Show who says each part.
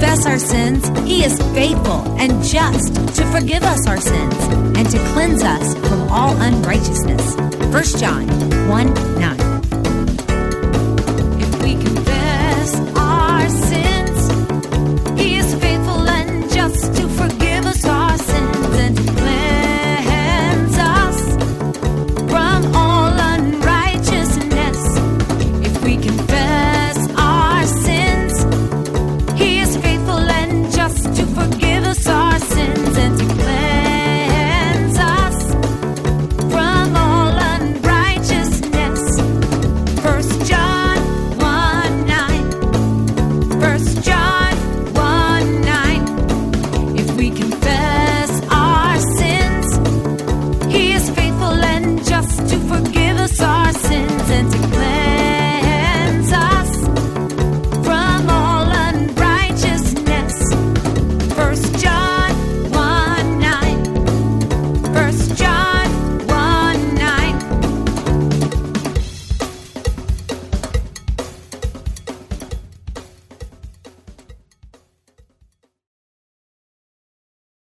Speaker 1: confess our sins, He is faithful and just to forgive us our sins and to cleanse us from all unrighteousness. 1 John 1:9. If we confess our sins, He is faithful and just to forgive us our sins and to cleanse us from all unrighteousness. If we confess our sins, He is faithful and just to forgive us our sins and to cleanse us from all unrighteousness. 1 John 1:9. 1 John